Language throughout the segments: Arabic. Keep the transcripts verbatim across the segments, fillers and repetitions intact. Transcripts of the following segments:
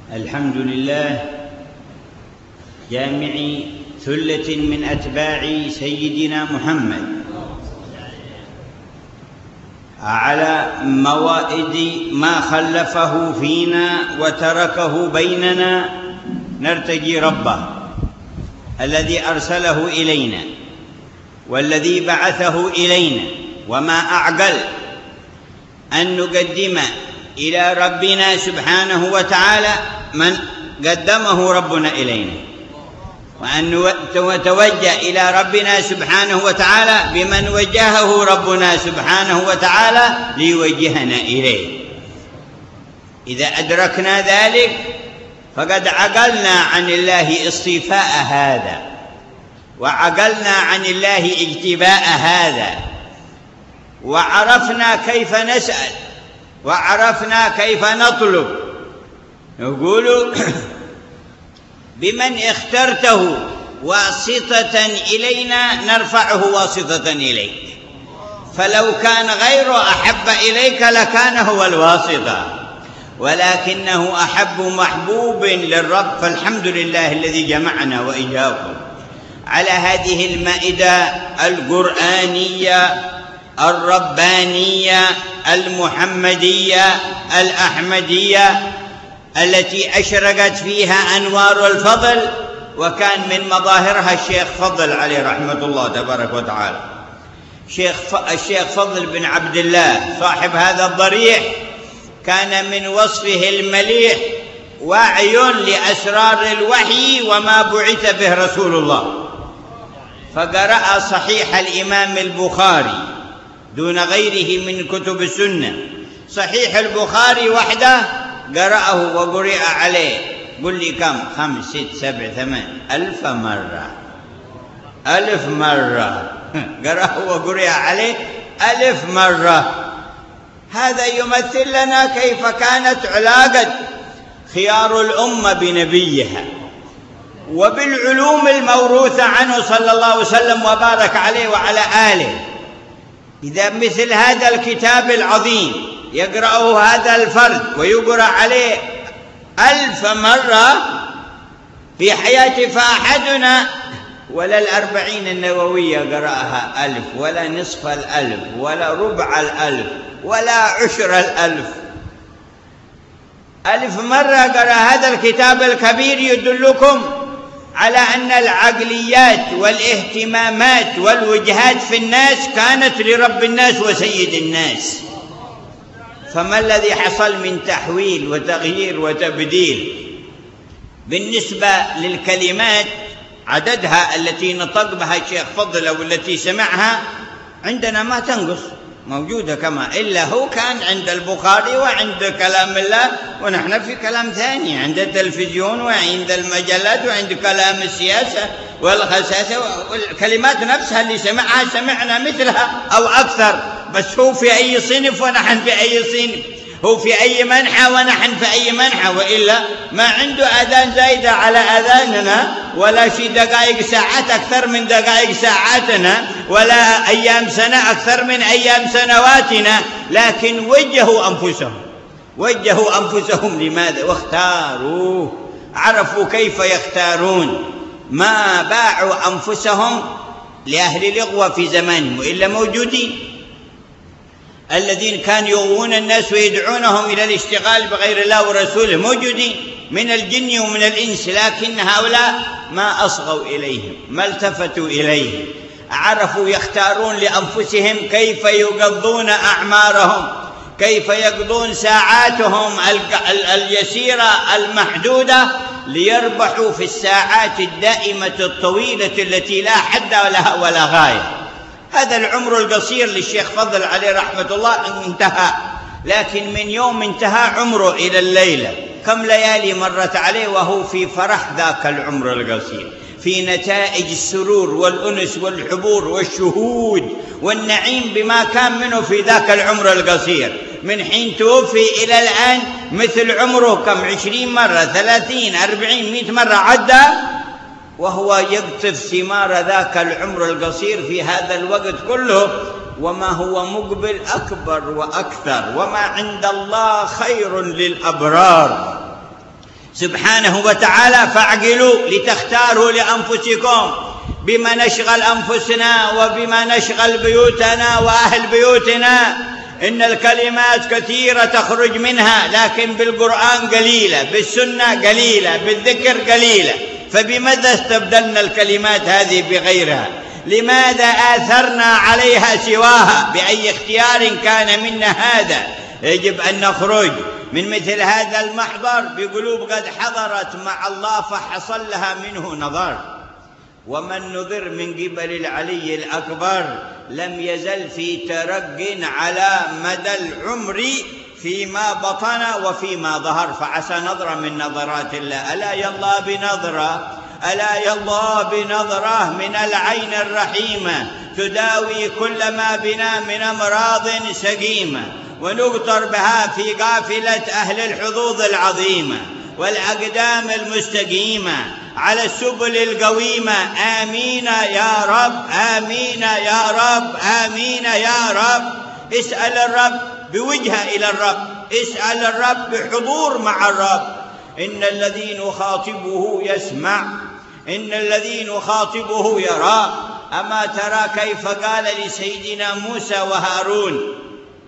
الحمد لله جامع ثلة من أتباع سيدنا محمد على موائد ما خلفه فينا وتركه بيننا نرتجي ربه الذي أرسله إلينا والذي بعثه إلينا. وما أعقل أن نقدم إلى ربنا سبحانه وتعالى من قدمه ربنا إلينا، وأن نتوجه إلى ربنا سبحانه وتعالى بمن وجهه ربنا سبحانه وتعالى ليوجهنا إليه. إذا أدركنا ذلك فقد عقلنا عن الله اصطفاء هذا، وعقلنا عن الله اجتباء هذا، وعرفنا كيف نسأل، وعرفنا كيف نطلب. نقول بمن اخترته واسطة إلينا نرفعه واسطة إليك، فلو كان غيره أحب إليك لكان هو الواسطة، ولكنه أحب محبوب للرب. فالحمد لله الذي جمعنا وإياكم على هذه المائدة القرآنية الربانية المحمدية الأحمدية التي أشرقت فيها أنوار الفضل، وكان من مظاهرها الشيخ فضل عليه رحمة الله تبارك وتعالى. شيخ الشيخ فضل بن عبد الله صاحب هذا الضريح كان من وصفه المليح واعي لأسرار الوحي وما بعث به رسول الله، فقرأ صحيح الإمام البخاري دون غيره من كتب السنة. صحيح البخاري وحده قرأه وقرئ عليه، قل لي كم؟ خمس ست سبع ثمان ألف مرة، ألف مرة قرأه وقرئ عليه ألف مرة. هذا يمثل لنا كيف كانت علاقة خيار الأمة بنبيها وبالعلوم الموروثة عنه صلى الله وسلم وبارك عليه وعلى آله. إذا مثل هذا الكتاب العظيم يقرأه هذا الفرد ويقرأ عليه ألف مرة في حياته، فأحدنا ولا الأربعين النووية قرأها ألف، ولا نصف الألف، ولا ربع الألف، ولا عشر الألف. ألف مرة قرأ هذا الكتاب الكبير يدلكم على أن العقليات والاهتمامات والوجهات في الناس كانت لرب الناس وسيد الناس. فما الذي حصل من تحويل وتغيير وتبديل بالنسبة للكلمات؟ عددها التي نطق بها الشيخ فضل أو التي سمعها عندنا ما تنقص، موجودة كما إلا هو كان عند البخاري وعند كلام الله، ونحن في كلام ثاني عند التلفزيون وعند المجلات وعند كلام السياسة والخساسة، والكلمات نفسها اللي سمعها سمعنا مثلها أو أكثر، بس هو في أي صنف ونحن في أي صنف، هو في أي منحى ونحن في أي منحى، وإلا ما عنده آذان زايدة على آذاننا، ولا شي دقائق ساعات أكثر من دقائق ساعاتنا، ولا أيام سنة أكثر من أيام سنواتنا، لكن وجهوا أنفسهم وجهوا أنفسهم لماذا؟ واختاروا، عرفوا كيف يختارون، ما باعوا أنفسهم لأهل لغوة في زمانهم، وإلا موجودين الذين كانوا يغوون الناس ويدعونهم إلى الاشتغال بغير الله ورسوله، موجودين من الجن ومن الإنس، لكن هؤلاء ما أصغوا إليهم، ما التفتوا إليهم، عرفوا يختارون لأنفسهم كيف يقضون أعمارهم، كيف يقضون ساعاتهم اليسيرة المحدودة ليربحوا في الساعات الدائمة الطويلة التي لا حد لها ولا غاية. هذا العمر القصير للشيخ فضل عليه رحمة الله انتهى، لكن من يوم انتهى عمره إلى الليلة كم ليالي مرت عليه وهو في فرح ذاك العمر القصير، في نتائج السرور والأنس والحبور والشهود والنعيم بما كان منه في ذاك العمر القصير. من حين توفي إلى الآن مثل عمره كم؟ عشرين مرة، ثلاثين، أربعين، مئة مرة عدى، وهو يقطف ثمار ذاك العمر القصير في هذا الوقت كله، وما هو مقبل أكبر وأكثر، وما عند الله خير للأبرار. سبحانه وتعالى: فاعقلوا لتختاروا لأنفسكم بما نشغل أنفسنا وبما نشغل بيوتنا وأهل بيوتنا. إن الكلمات كثيرة تخرج منها، لكن بالقرآن قليلة، بالسنة قليلة، بالذكر قليلة. فبماذا استبدلنا الكلمات هذه بغيرها؟ لماذا آثرنا عليها سواها؟ بأي اختيار كان منا هذا؟ يجب أن نخرج من مثل هذا المحضر بقلوب قد حضرت مع الله فحصل لها منه نظر. ومن نظر من قبل العلي الأكبر لم يزل في ترق على مدى العمر فيما بطن وفيما ظهر، فعسى نظرة من نظرات الله. ألا يالله بنظرة، ألا يالله بنظرة من العين الرحيمة تداوي كل ما بنا من أمراض سقيمة، ونقطر بها في قافلة أهل الحظوظ العظيمة والأقدام المستقيمة على السبل القويمة. آمين يا رب، آمين يا رب، آمين يا رب. اسأل الرب بوجهه إلى الرب، اسأل الرب بحضور مع الرب. إن الذي نخاطبه يسمع، إن الذي نخاطبه يرى. أما ترى كيف قال لسيدنا موسى وهارون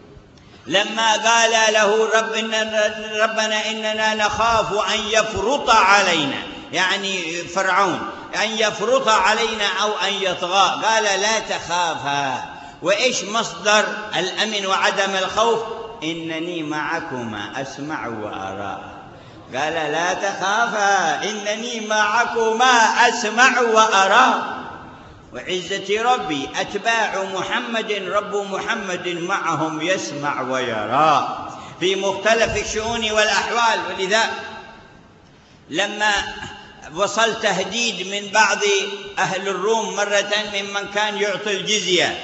لما قال له رب إن ربنا إننا نخاف أن يفرط علينا، يعني فرعون، أن يفرط علينا أو أن يطغى، قال لا تخافا. وإيش مصدر الأمن وعدم الخوف؟ إنني معكما أسمع وأرى. قال لا تخافا إنني معكما أسمع وأرى. وعزة ربي أتباع محمد رب محمد معهم يسمع ويرى في مختلف الشؤون والأحوال. ولذا لما وصل تهديد من بعض أهل الروم مرة ممن كان يعطي الجزية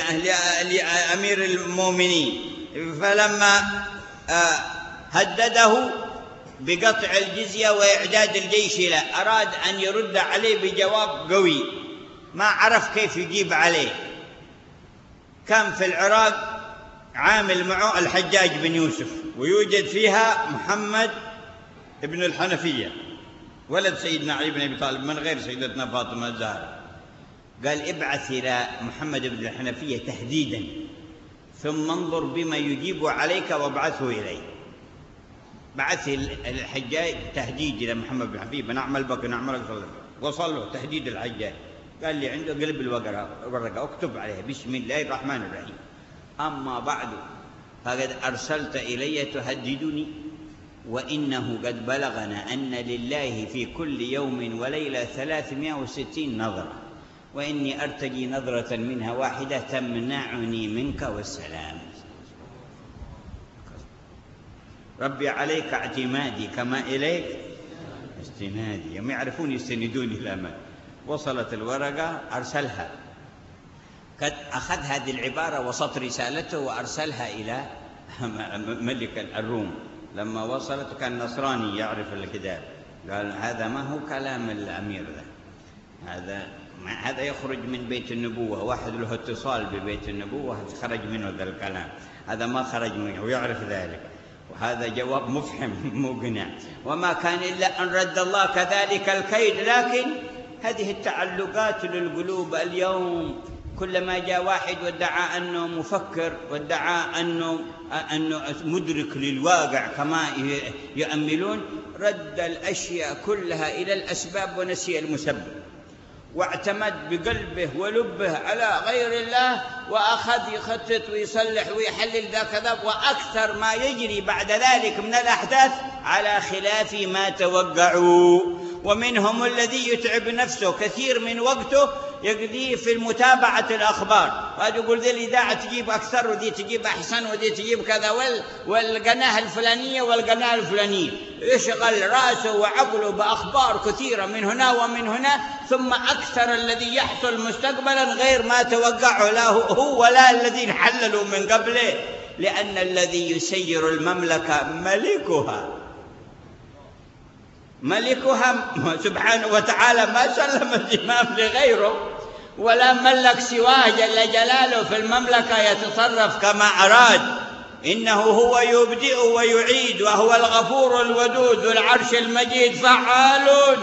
لأمير المؤمنين، فلما هدده بقطع الجزية وإعداد الجيش له أراد أن يرد عليه بجواب قوي، ما عرف كيف يجيب عليه. كان في العراق عامل معه الحجاج بن يوسف، ويوجد فيها محمد ابن الحنفية ولد سيدنا علي بن أبي طالب من غير سيدتنا فاطمة الزهراء. قال ابعث إلى محمد بن الحنفية تهديدا ثم انظر بما يجيب عليك وابعثه إليه. بعث الحجاج تهديد إلى محمد بن الحنفية بنعمل بك نعمل بك. وصل له تهديد الحجاج، قال لي عنده قلب الورقة اكتب عليها بسم الله الرحمن الرحيم. أما بعد فقد أرسلت إلي تهددني، وإنه قد بلغنا أن لله في كل يوم وليلة ثلاثمائة وستين نظرة، وإني أرتجي نظرة منها واحدة تمنعني منك والسلام. ربي عليك اعتمادي كما إليك استنادي. يوم يعرفون يستندون إلى من. وصلت الورقة أرسلها، قد أخذ هذه العبارة وسط رسالته وأرسلها إلى ملك الروم. لما وصلت كان نصراني يعرف الكتاب، قال هذا ما هو كلام الأمير ذا، هذا هذا يخرج من بيت النبوة، واحد له اتصال ببيت النبوة خرج منه ذا الكلام، هذا ما خرج منه ويعرف ذلك. وهذا جواب مفحم مقنع. وما كان إلا أن رد الله كذلك الكيد. لكن هذه التعلقات للقلوب اليوم، كلما جاء واحد وادعى أنه مفكر وادعى أنه, أنه مدرك للواقع كما يؤملون، رد الأشياء كلها إلى الأسباب ونسي المسبب، واعتمد بقلبه ولبه على غير الله، وأخذ يخطط ويصلح ويحلل ذا كذا. وأكثر ما يجري بعد ذلك من الأحداث على خلاف ما توقعوا. ومنهم الذي يتعب نفسه كثير من وقته يقضيه في المتابعة الأخبار، وهذا يقول ذي الإذاعة تجيب أكثر وذي تجيب أحسن وذي تجيب كذا والقناة الفلانية والقناة الفلانية، يشغل رأسه وعقله بأخبار كثيرة من هنا ومن هنا، ثم أكثر الذي يحصل مستقبلا غير ما توقعه لا هو ولا الذين حللوا من قبله. لأن الذي يسير المملكة ملكها ملكها سبحانه وتعالى، ما سلم الزمام لغيره ولا ملك سواه جل جلاله في المملكة يتصرف كما أراد. إنه هو يبدئ ويعيد وهو الغفور الودود ذو العرش المجيد فعال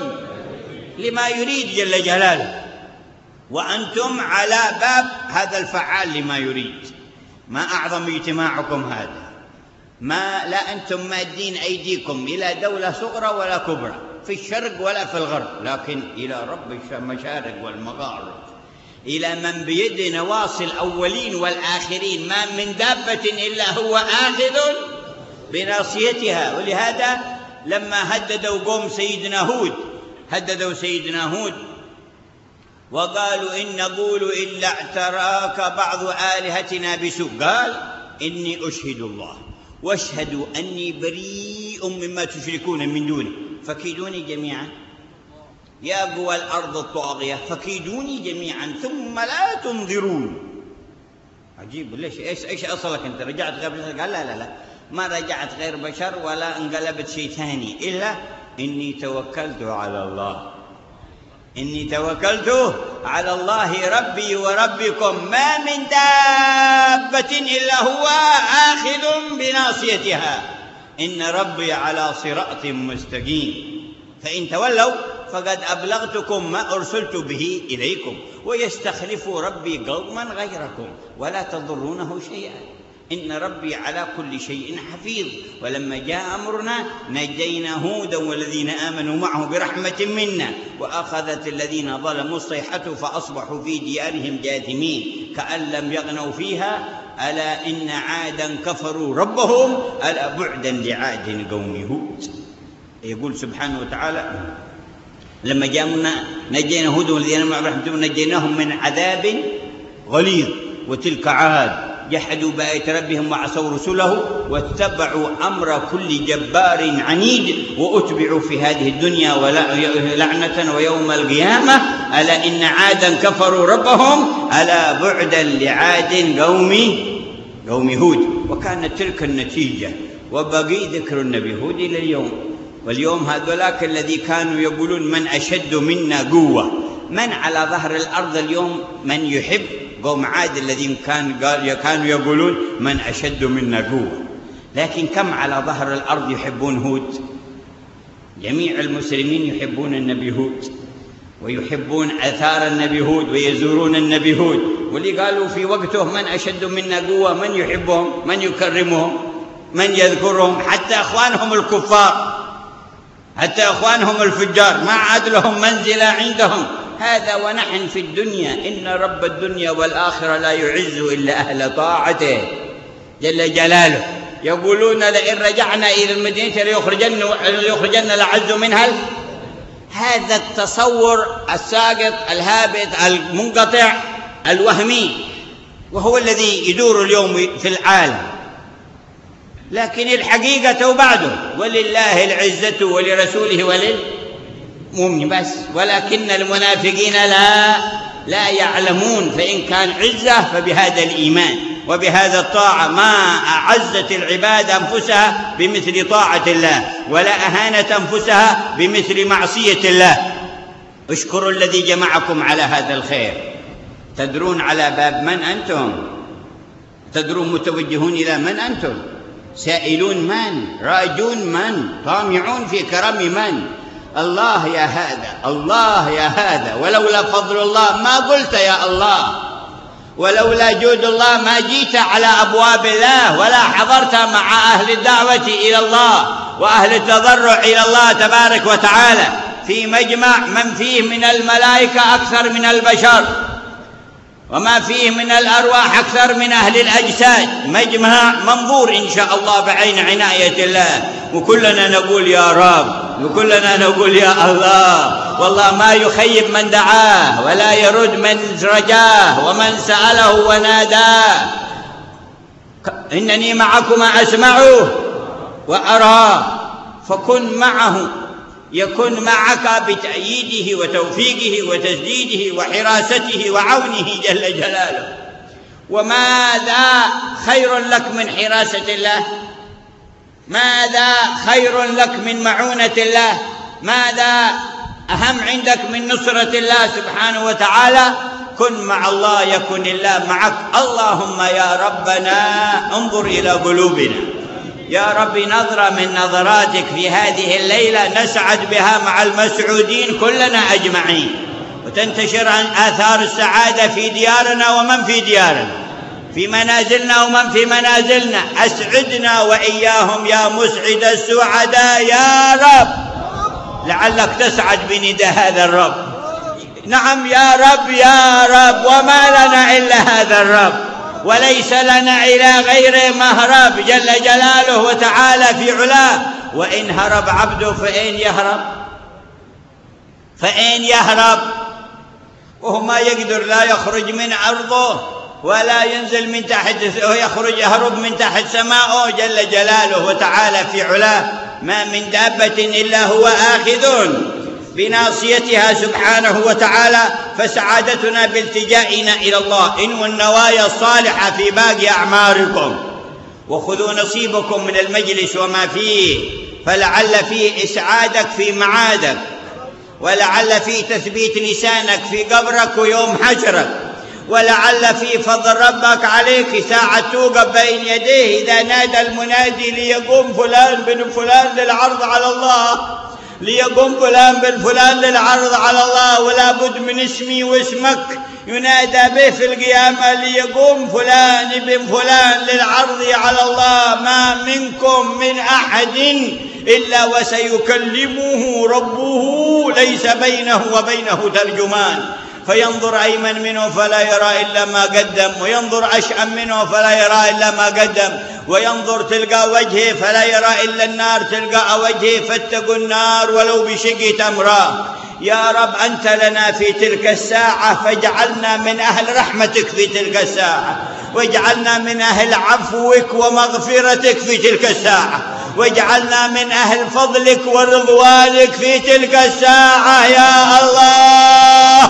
لما يريد جل جلاله، وأنتم على باب هذا الفعال لما يريد. ما أعظم اجتماعكم هذا، ما لا أنتم مادين أيديكم إلى دولة صغرى ولا كبرى في الشرق ولا في الغرب، لكن إلى رب المشارق والمغارب، إلى من بيد نواصي الأولين والآخرين، ما من دابة إلا هو آخذ بناصيتها. ولهذا لما هددوا قوم سيدنا هود، هددوا سيدنا هود وقالوا إن نقول إلا اعتراك بعض آلهتنا بسوء، قال إني أشهد الله واشهدوا أني بريء مما تشركون من دونه فكيدوني جميعا يا قوى الأرض الطاغية فكيدوني جميعا ثم لا تنظرون. عجيب، ليش؟ إيش إيش أصلك أنت؟ رجعت غير بشر؟ قال لا لا لا ما رجعت غير بشر ولا انقلبت شيء ثاني إلا إني توكلت على الله، إني توكلت على الله ربي وربكم ما من دابة إلا هو آخذ بناصيتها إن ربي على صراط مستقيم فإن تولوا فقد أبلغتكم ما أرسلت به إليكم ويستخلف ربي قوما غيركم ولا تضرونه شيئا إن ربي على كل شيء حفيظ. ولما جاء أمرنا نجينا هودا والذين آمنوا معه برحمة منا وأخذت الذين ظلموا الصيحة فأصبحوا في ديارهم جاثمين كأن لم يغنوا فيها ألا إن عادا كفروا ربهم ألا بعدا لعاد قوم هود. يقول سبحانه وتعالى لما جاءنا نجينا هود والذين آمنوا معه برحمة منا نجيناهم من عذاب غليظ وتلك عاد جحدوا بآيات ربهم وعصوا رسله واتبعوا أمر كل جبار عنيد وأتبعوا في هذه الدنيا لعنة ويوم القيامة ألا إن عادا كفروا ربهم ألا بعدا لعاد قوم قوم هود. وكانت تلك النتيجة وبقي ذكر النبي هود إلى اليوم. واليوم هذولاك الذي كانوا يقولون من أشد منا قوة، من على ظهر الأرض اليوم من يحب قوم عاد الذين كان قال كانوا يقولون من أشد منا قوة، لكن كم على ظهر الأرض يحبون هود؟ جميع المسلمين يحبون النبي هود ويحبون آثار النبي هود ويزورون النبي هود. واللي قالوا في وقته من أشد منا قوة من يحبهم من يكرمهم من يذكرهم، حتى أخوانهم الكفار حتى أخوانهم الفجار ما عاد لهم منزلة عندهم. هذا ونحن في الدنيا إن رب الدنيا والآخرة لا يعز إلا أهل طاعته جل جلاله. يقولون لئن رجعنا إلى المدينة ليخرجن ليخرجن الأعز منها. هذا التصور الساقط الهابط المنقطع الوهمي وهو الذي يدور اليوم في العالم، لكن الحقيقة بعده ولله العزة ولرسوله وللمؤمنين بس، ولكن المنافقين لا لا يعلمون. فإن كان عزة فبهذا الإيمان وبهذا الطاعة، ما أعزت العباد أنفسها بمثل طاعة الله ولا أهانت أنفسها بمثل معصية الله. اشكروا الذي جمعكم على هذا الخير. تدرون على باب من أنتم؟ تدرون متوجهون إلى من أنتم؟ سائلون من؟ راجون من؟ طامعون في كرم من؟ الله يا هذا، الله يا هذا، ولولا فضل الله ما قلت يا الله، ولولا جود الله ما جيت على أبواب الله ولا حضرت مع أهل الدعوة إلى الله وأهل التضرع إلى الله تبارك وتعالى في مجمع من فيه من الملائكة أكثر من البشر وما فيه من الأرواح أكثر من أهل الأجساد، مجمع منظور إن شاء الله بعين عناية الله. وكلنا نقول يا رب وكلنا نقول يا الله. والله ما يخيب من دعاه ولا يرد من رجاه ومن سأله وناداه. إنني معكما أسمع وأرى فكن معه يكن معك بتأييده وتوفيقه وتسديده وحراسته وعونه جل جلاله. وماذا خير لك من حراسة الله؟ ماذا خير لك من معونة الله؟ ماذا أهم عندك من نصرة الله سبحانه وتعالى؟ كن مع الله يكن الله معك. اللهم يا ربنا انظر إلى قلوبنا يا رب نظرة من نظراتك في هذه الليلة نسعد بها مع المسعودين كلنا أجمعين، وتنتشر آثار السعادة في ديارنا ومن في ديارنا، في منازلنا ومن في منازلنا. أسعدنا وإياهم يا مسعد السعداء يا رب، لعلك تسعد بنداء هذا الرب. نعم يا رب يا رب، وما لنا إلا هذا الرب، وليس لنا إلى غيره مهرب جل جلاله وتعالى في علاه. وإن هرب عبده فأين يهرب؟ فأين يهرب؟ وهو ما يقدر لا يخرج من أرضه ولا ينزل من تحت، ويخرج يهرب من تحت سماءه جل جلاله وتعالى في علاه. ما من دابة إلا هو آخذ بناصيتها سبحانه وتعالى. فسعادتنا بالتجائنا إلى الله. إنوا النوايا الصالحة في باقي أعماركم، وخذوا نصيبكم من المجلس وما فيه، فلعل فيه إسعادك في معادك، ولعل فيه تثبيت لسانك في قبرك ويوم حشرك، ولعل في فضل ربك عليك ساعة توقف بين يديه إذا نادى المنادي ليقوم فلان بن فلان للعرض على الله، ليقوم فلان بن فلان للعرض على الله، ولا بد من اسمي واسمك ينادى به في القيامة ليقوم فلان بن فلان للعرض على الله. ما منكم من أحد إلا وسيكلمه ربه ليس بينه وبينه ترجمان، فينظر أيمن منه فلا يرى إلا ما قدم، وينظر أشأم منه فلا يرى إلا ما قدم، وينظر تلقى وجهه فلا يرى إلا النار تلقى وجهه، فاتقوا النار ولو بشق تمرة. يا رب أنت لنا في تلك الساعة، فاجعلنا من أهل رحمتك في تلك الساعة، واجعلنا من أهل عفوك ومغفرتك في تلك الساعة، واجعلنا من أهل فضلك ورضوانك في تلك الساعة يا الله.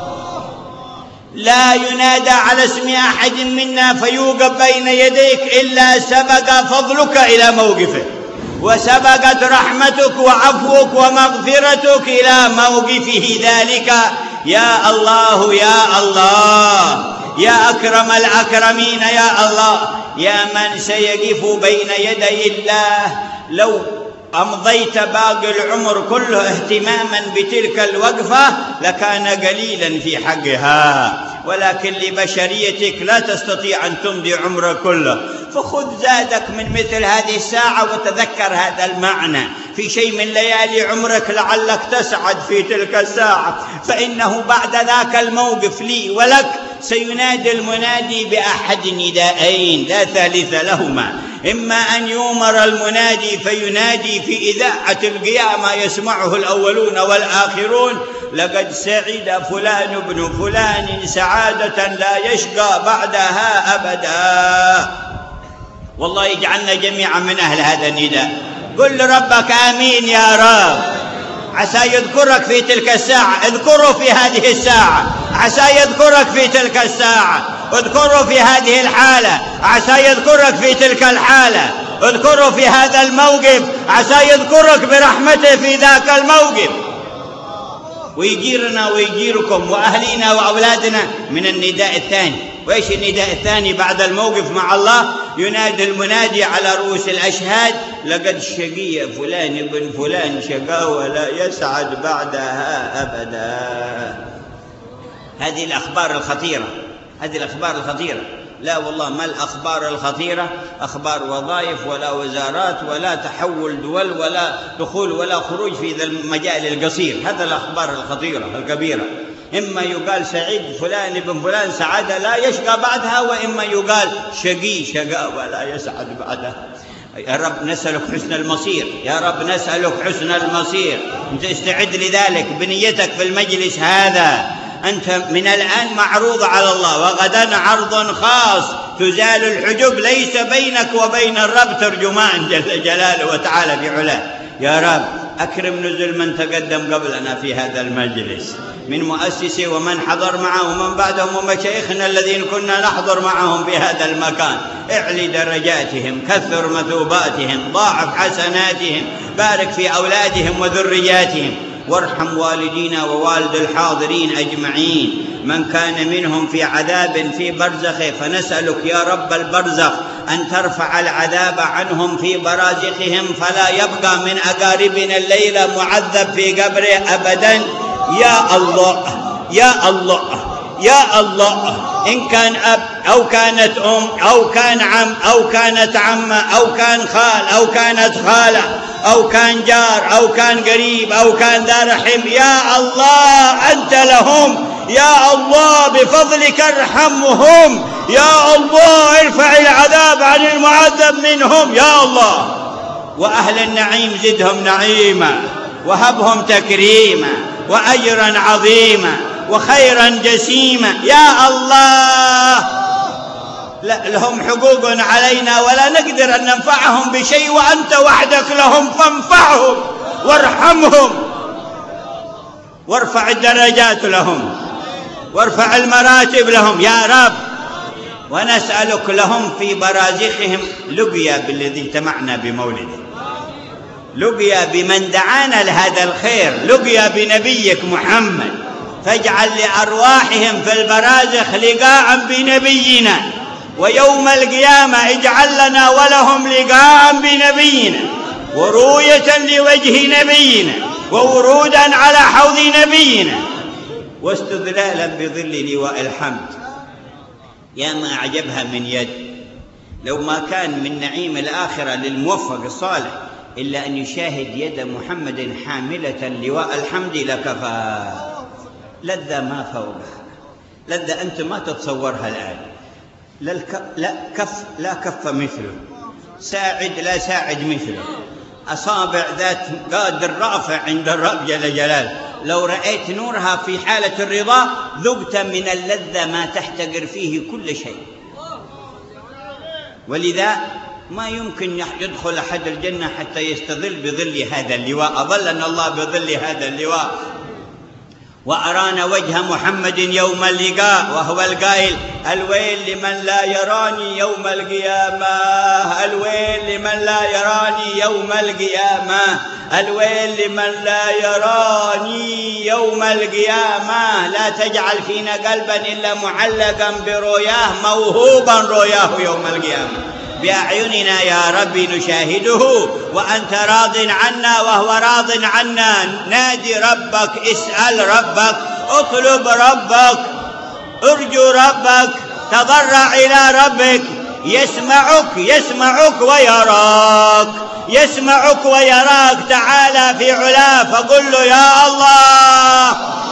لا ينادى على اسم أحد منا فيوقف بين يديك إلا سبق فضلك إلى موقفه، وسبقت رحمتك وعفوك ومغفرتك إلى موقفه ذلك يا الله يا الله يا أكرم الأكرمين يا الله، يا من سيقف بين يدي الله. لو أمضيت باقي العمر كله اهتماما بتلك الوقفة لكان قليلا في حقها، ولكن لبشريتك لا تستطيع أن تمضي عمرك كله، فخذ زادك من مثل هذه الساعة وتذكر هذا المعنى في شيء من ليالي عمرك لعلك تسعد في تلك الساعة، فإنه بعد ذاك الموقف لي ولك سينادي المنادي بأحد ندائين لا ثالث لهما، إما أن يؤمر المنادي فينادي في إذاعة القيامة يسمعه الأولون والآخرون: لقد سعد فلان بن فلان سعادة لا يشقى بعدها أبدا. والله يجعلنا جميعا من أهل هذا النداء. قل لربك آمين يا رب، عسى يذكرك في تلك الساعة. اذكره في هذه الساعة عسى يذكرك في تلك الساعة، اذكره في هذه الحالة عسى يذكرك في تلك الحالة، اذكره في هذا الموقف عسى يذكرك برحمته في ذاك الموقف، ويجيرنا ويجيركم وأهلنا وأولادنا من النداء الثاني. وإيش النداء الثاني بعد الموقف مع الله؟ ينادي المنادي على رؤوس الأشهاد: لقد شقي فلان بن فلان شقاوة لا يسعد بعدها أبدا. هذه الأخبار الخطيرة، هذه الأخبار الخطيرة. لا والله ما الأخبار الخطيرة أخبار وظائف ولا وزارات ولا تحول دول ولا دخول ولا خروج في ذا المجال القصير. هذا الأخبار الخطيرة الكبيرة. إما يقال سعيد فلان بن فلان سعادة لا يشقى بعدها، وإما يقال شقي شقاء ولا يسعد بعدها. يا رب نسألك حسن المصير، يا رب نسألك حسن المصير. أنت استعد لذلك بنيتك في المجلس هذا. أنت من الآن معروض على الله، وغدا عرض خاص تزال الحجب، ليس بينك وبين الرب ترجمان جل جلاله وتعالى بعلاه. يا رب أكرم نزل من تقدم قبلنا في هذا المجلس من مؤسسي ومن حضر معه ومن بعدهم ومشايخنا الذين كنا نحضر معهم في هذا المكان. اعلي درجاتهم، كثر مثوباتهم، ضاعف حسناتهم، بارك في أولادهم وذرياتهم. وارحم والدينا ووالد الحاضرين أجمعين. من كان منهم في عذاب في برزخه فنسألك يا رب البرزخ أن ترفع العذاب عنهم في برازخهم، فلا يبقى من أقاربنا الليلة معذب في قبره أبدا. يا الله يا الله يا الله، إن كان أب أو كانت أم أو كان عم أو كانت عمة أو كان خال أو كانت خالة أو كان جار أو كان قريب أو كان ذا رحم، يا الله أنت لهم، يا الله بفضلك ارحمهم، يا الله ارفع العذاب عن المعذب منهم يا الله. وأهل النعيم زدهم نعيما وهبهم تكريما وأجرا عظيما وخيرا جسيما يا الله. لا لهم حقوق علينا ولا نقدر أن ننفعهم بشيء، وأنت وحدك لهم فانفعهم وارحمهم وارفع الدرجات لهم وارفع المراتب لهم يا رب. ونسألك لهم في برازخهم لقيا بالذي اجتمعنا بمولده، لقيا بمن دعانا لهذا الخير، لقيا بنبيك محمد، فاجعل لأرواحهم في البرازخ لقاء بنبينا، ويوم القيامة اجعل لنا ولهم لقاء بنبينا ورؤية لوجه نبينا وورودا على حوض نبينا واستظلالا بظل لواء الحمد. يا ما أعجبها من يد، لو ما كان من نعيم الآخرة للموفق الصالح إلا أن يشاهد يد محمد حاملة لواء الحمد لكفى. لذة ما فوقها، لذة أنت ما تتصورها الآن. لا, الك... لا كف لا كف مثله، ساعد لا ساعد مثله، أصابع ذات قادر رافع عند الرب جل جلاله، لو رأيت نورها في حالة الرضا ذقت من اللذة ما تحتقر فيه كل شيء. ولذا ما يمكن يدخل أحد الجنة حتى يستظل بظل هذا اللواء. أظلنا الله بظل هذا اللواء وأرانا وجه محمد يوم اللقاء، وهو القائل: الويل لمن لا يراني يوم القيامة، الويل لمن لا يراني يوم القيامة، الويل لمن لا يراني يوم القيامة. لا تجعل فينا قلبا إلا معلقا برؤياه موهوبا رؤياه يوم القيامة. بأعيننا يا رب نشاهده وأنت راض عنا وهو راض عنا. نادي ربك، اسأل ربك، اطلب ربك، ارجو ربك، تضرع إلى ربك. يسمعك يسمعك ويراك، يسمعك ويراك. تعالى في علاه فقل له: يا الله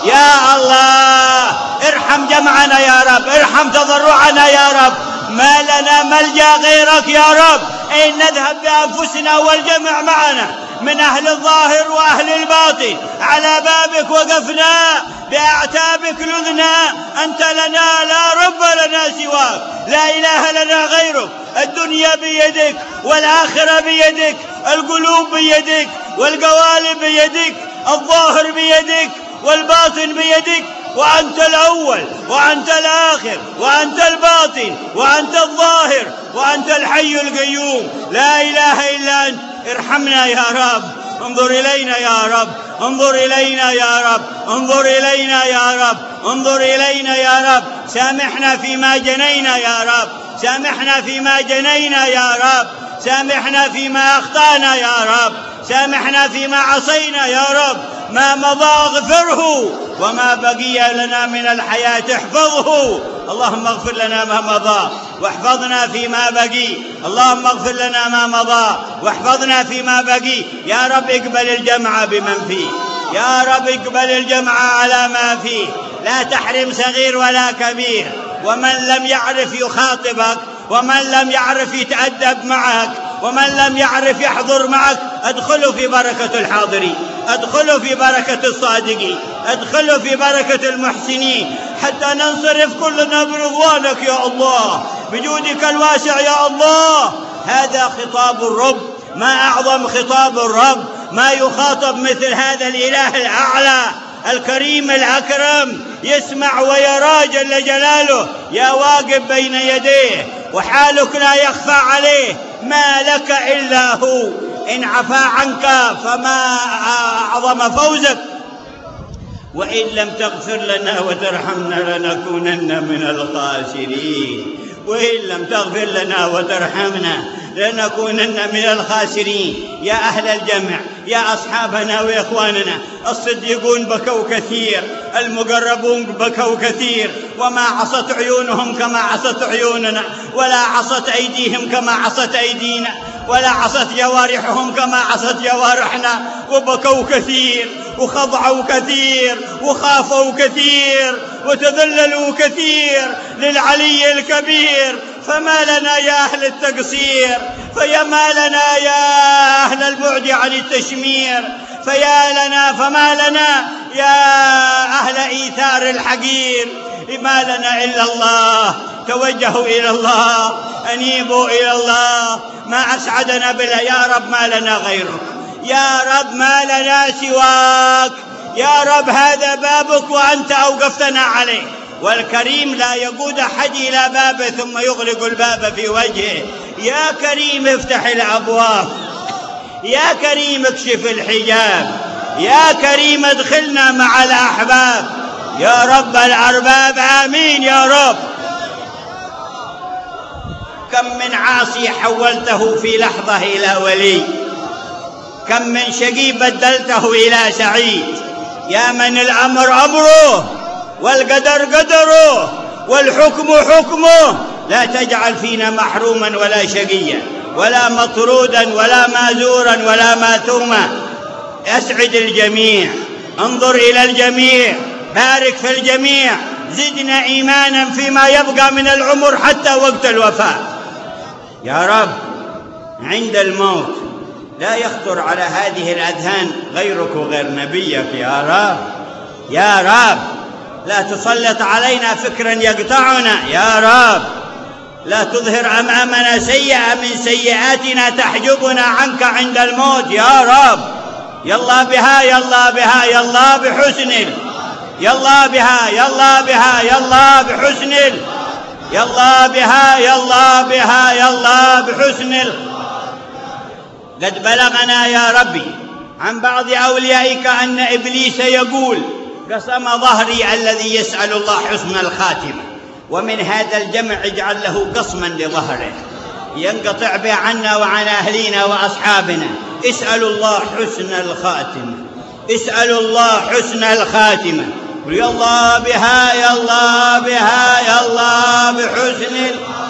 يا الله ارحم جمعنا يا رب، ارحم تضرعنا يا رب. ما لنا ملجأ غيرك يا رب. أين نذهب بأنفسنا والجمع معنا من أهل الظاهر وأهل الباطن؟ على بابك وقفنا، بأعتابك لذنا. أنت لنا، لا رب لنا سواك، لا إله لنا غيرك. الدنيا بيدك والآخرة بيدك، القلوب بيدك والقوالب بيدك، الظاهر بيدك والباطن بيدك. وأنت الأول وأنت الآخر وأنت الباطن وأنت الظاهر وأنت الحي القيوم، لا إله إلا أنت. ارحمنا يا رب، انظر إلينا يا رب، انظر إلينا يا رب، انظر إلينا يا رب، انظر إلينا يا رب. سامحنا فيما جنينا يا رب، سامحنا فيما جنينا يا رب، سامحنا فيما أخطأنا يا رب، سامحنا فيما عصينا يا رب. ما مضى اغفره، وما بقي لنا من الحياة احفظه. اللهم اغفر لنا ما مضى واحفظنا فيما بقي، اللهم اغفر لنا ما مضى واحفظنا فيما بقي. يا رب اقبل الجمع بمن فيه، يا رب اقبل الجمع على ما فيه، لا تحرم صغير ولا كبير. ومن لم يعرف يخاطبك، ومن لم يعرف يتأدب معك، ومن لم يعرف يحضر معك، ادخلوا في بركة الحاضرين، ادخلوا في بركة الصادقين، ادخلوا في بركة المحسنين، حتى ننصرف كلنا برضوانك يا الله، بجودك الواسع يا الله. هذا خطاب الرب، ما أعظم خطاب الرب، ما يخاطب مثل هذا الإله الأعلى الكريم الأكرم، يسمع ويرى جل جلاله. يا واقف بين يديه وحالك لا يخفى عليه، ما لك إلا هو. إن عفا عنك فما أعظم فوزك، وإن لم تغفر لنا وترحمنا لنكونن من الخاسرين، وإن لم تغفر لنا وترحمنا لنكونن من الخاسرين. يا أهل الجمع، يا أصحابنا وإخواننا، الصديقون بكوا كثير، المقربون بكوا كثير، وما عصت عيونهم كما عصت عيوننا، ولا عصت أيديهم كما عصت أيدينا، ولا عصت جوارحهم كما عصت جوارحنا، وبكوا كثير وخضعوا كثير وخافوا كثير وتذللوا كثير للعلي الكبير. فما لنا يا أهل التقصير، فيا ما لنا يا أهل البعد عن التشمير، فيا لنا فما لنا يا أهل إيثار الحقير. ما لنا إلا الله، توجهوا إلى الله، أنيبوا إلى الله. ما أسعدنا بالله يا رب، ما لنا غيرك يا رب، ما لنا سواك يا رب. هذا بابك وأنت أوقفتنا عليه، والكريم لا يقود أحد إلى بابه ثم يغلق الباب في وجهه. يا كريم افتح الأبواب، يا كريم اكشف الحجاب، يا كريم ادخلنا مع الأحباب يا رب الأرباب. آمين يا رب. كم من عاصي حولته في لحظة إلى ولي، كم من شقي بدلته إلى سعيد. يا من الأمر أمره والقدر قدره والحكم حكمه، لا تجعل فينا محروما ولا شقيا ولا مطرودا ولا مازورا ولا ماثوما. أسعد الجميع، انظر إلى الجميع، بارك في الجميع، زدنا إيمانا فيما يبقى من العمر حتى وقت الوفاة يا رب. عند الموت لا يخطر على هذه الأذهان غيرك وغير نبيك يا رب. يا رب لا تسلط علينا فكرا يقطعنا يا رب، لا تظهر أمامنا سيئة من سيئاتنا تحجبنا عنك عند الموت يا رب. يلا بها يلا بها يلا بحسن يلا بها يلا بها يلا بحسن يلا بها يلا بها يلا بحسن. قد بلغنا يا ربي عن بعض أوليائك أن إبليس يقول: قسم ظهري الذي يسأل الله حسن الخاتمة. ومن هذا الجمع اجعل له قسما لظهره ينقطع به عنا وعن أهلنا وأصحابنا. اسألوا الله حسن الخاتمة، اسألوا الله حسن الخاتمة. يلا بها يلا بها يلا بحسن